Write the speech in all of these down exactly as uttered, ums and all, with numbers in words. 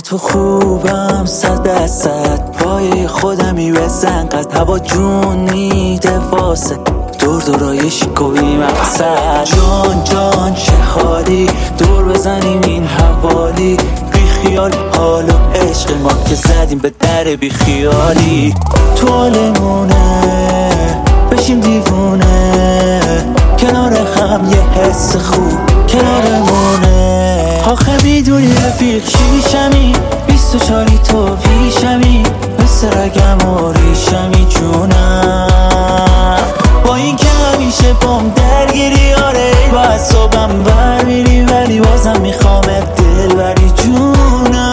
تو خوبم صد درصد، پای خودمی بزن قد هوا جونی واسه دور دورای شکوی مقصد. جان جان چه حالی دور بزنیم این حوالی، بی خیال حال و عشق ما که زدیم به در بی خیالی. تو حالمونه بشیم دیوونه، کنار هم یه حس خوب کنارمونه. آخه میدونی رفیق شیشمی، بیست و چاری تو پیشمی، مثل رگم و ریشمی جونم. با این که همیشه بام درگیری آره با صبحم بر میری، ولی بازم میخوامت دل بری جونم.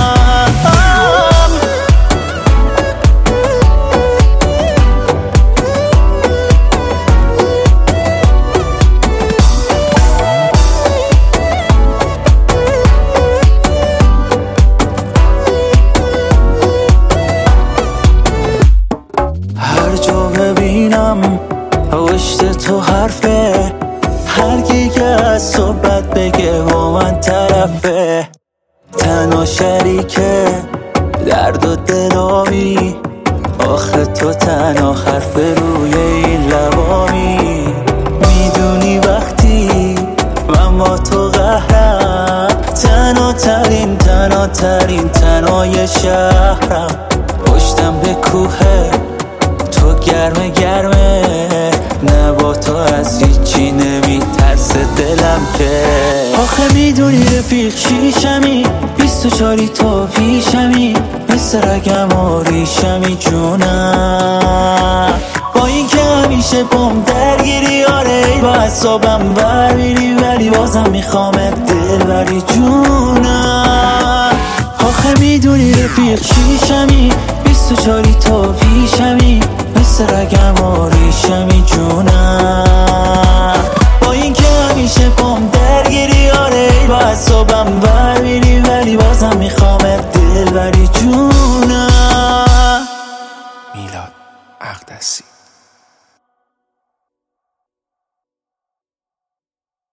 هر جا ببینم پشت تو حرفه، هر کی که از صحبت بگه با من طرفه. تنها شریکه درد و دلامی، آخه تو تنها حرف روی این لبامی. میدونی وقتی من با تو قهرم، تنها ترین تنها ترین تنهای شهرم. پشتم به کوهه تو گرمه گرمه، نه با تو از هیچی نمیترسه دلم که. آخه میدونی رفیق شیشمی، بیست و چاری تو پیشمی، مثل رگم و ریشمی جونم. با این که همیشه بام درگیری آره با اعصابم بر میری، ولی بازم میخوامت دل بری جونم. آخه میدونی رفیق شیشمی، بیست و چاری تو پیشمی، مثل رگم و ریشمی جونم.